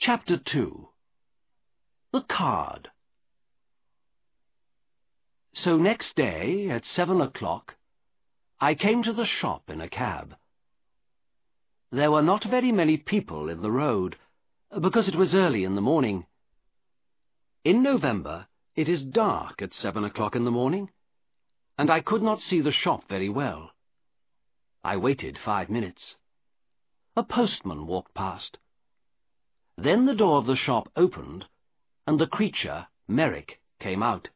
Chapter 2. The Card. So next day, at 7 o'clock, I came to the shop in a cab. There were not very many people in the road, because it was early in the morning. In November, it is dark at 7 o'clock in the morning, and I could not see the shop very well. I waited 5 minutes. A postman walked past. Then the door of the shop opened, and the creature, Merrick, came out.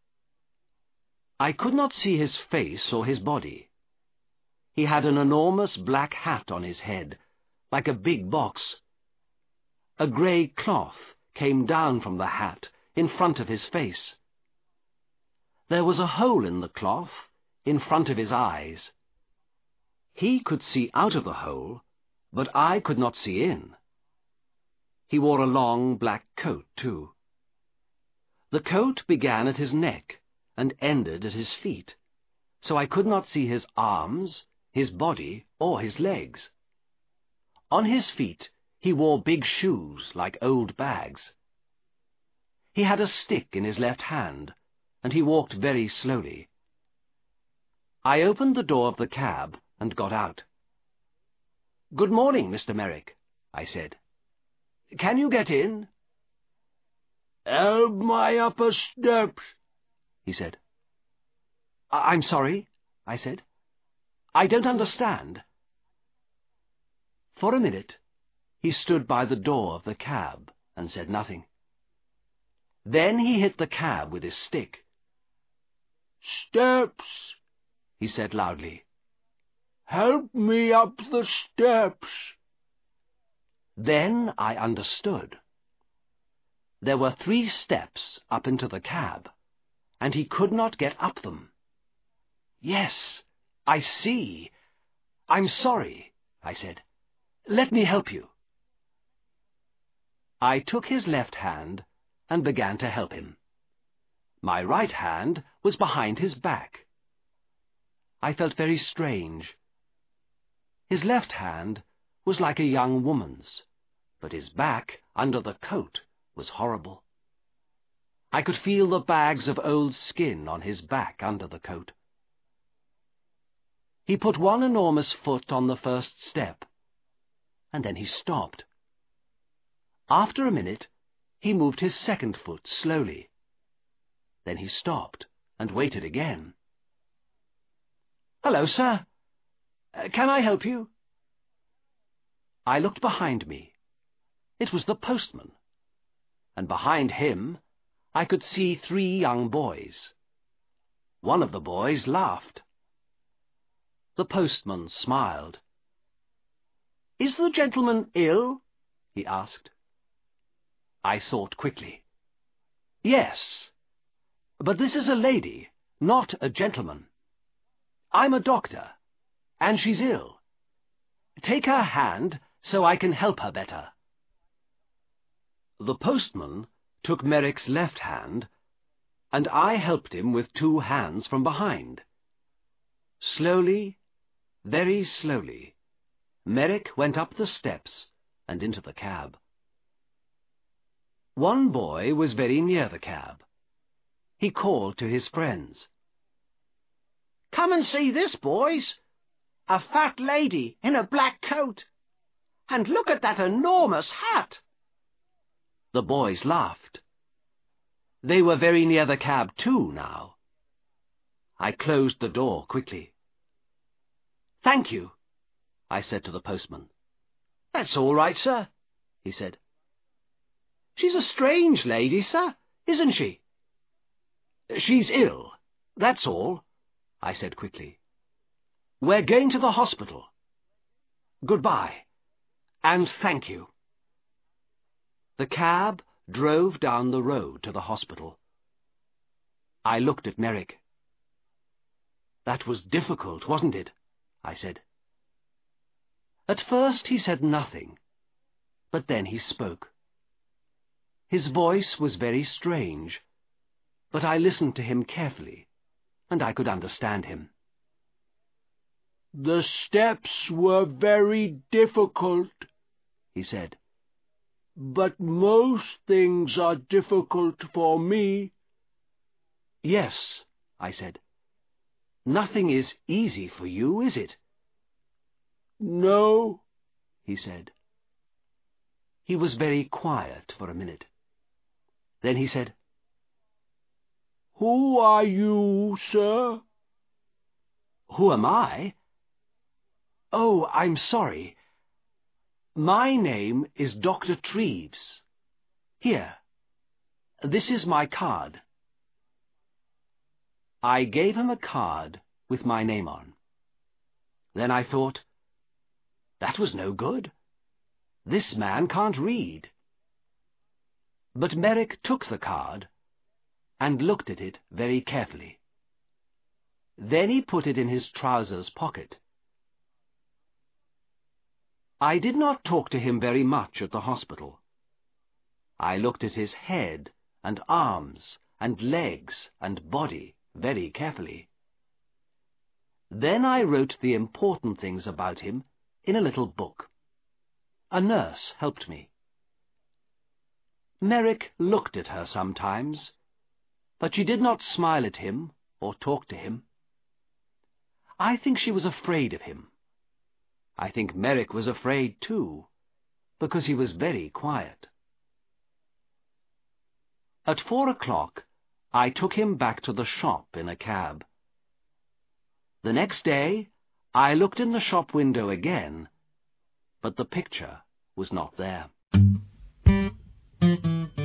I could not see his face or his body. He had an enormous black hat on his head, like a big box. A grey cloth came down from the hat in front of his face. There was a hole in the cloth in front of his eyes. He could see out of the hole, but I could not see in. He wore a long black coat, too. The coat began at his neck and ended at his feet, so I could not see his arms, his body, or his legs. On his feet he wore big shoes like old bags. He had a stick in his left hand, and he walked very slowly. I opened the door of the cab and got out. "Good morning, Mr. Merrick," I said. "Can you get in?" "Help my upper steps," he said. "I'm sorry," I said. "I don't understand." For a minute, he stood by the door of the cab and said nothing. Then he hit the cab with his stick. "Steps," he said loudly. "Help me up the steps." Then I understood. There were 3 steps up into the cab, and he could not get up them. "Yes, I see. I'm sorry," I said. "Let me help you." I took his left hand and began to help him. My right hand was behind his back. I felt very strange. His left hand was like a young woman's, but his back, under the coat, was horrible. I could feel the bags of old skin on his back under the coat. He put one enormous foot on the first step, and then he stopped. After a minute, he moved his second foot slowly. Then he stopped and waited again. "Hello, sir. Can I help you?" I looked behind me. It was the postman, and behind him I could see 3 young boys. One of the boys laughed. The postman smiled. "Is the gentleman ill?" he asked. I thought quickly. "Yes, but this is a lady, not a gentleman. I'm a doctor, and she's ill. Take her hand so I can help her better." The postman took Merrick's left hand, and I helped him with 2 hands from behind. Slowly, very slowly, Merrick went up the steps and into the cab. One boy was very near the cab. He called to his friends. "Come and see this, boys. A fat lady in a black coat. And look at that enormous hat." The boys laughed. They were very near the cab too now. I closed the door quickly. "Thank you," I said to the postman. "That's all right, sir," he said. "She's a strange lady, sir, isn't she?" "She's ill, that's all," I said quickly. "We're going to the hospital. Goodbye, and thank you." The cab drove down the road to the hospital. I looked at Merrick. "That was difficult, wasn't it?" I said. At first he said nothing, but then he spoke. His voice was very strange, but I listened to him carefully, and I could understand him. "The steps were very difficult," he said. but most things are difficult for me. Yes, I said. Nothing is easy for you, is it? No, he said. He was very quiet for a minute. Then he said, Who are you, sir? Who am I? Oh, I'm sorry. My name is Dr. Treves. Here, this is my card. I gave him a card with my name on. Then I thought, that was no good. This man can't read. But Merrick took the card and looked at it very carefully. Then he put it in his trousers pocket. I did not talk to him very much at the hospital. I looked at his head and arms and legs and body very carefully. Then I wrote the important things about him in a little book. A nurse helped me. Merrick looked at her sometimes, but she did not smile at him or talk to him. I think she was afraid of him. I think Merrick was afraid too, because he was very quiet. At 4 o'clock, I took him back to the shop in a cab. The next day, I looked in the shop window again, but the picture was not there.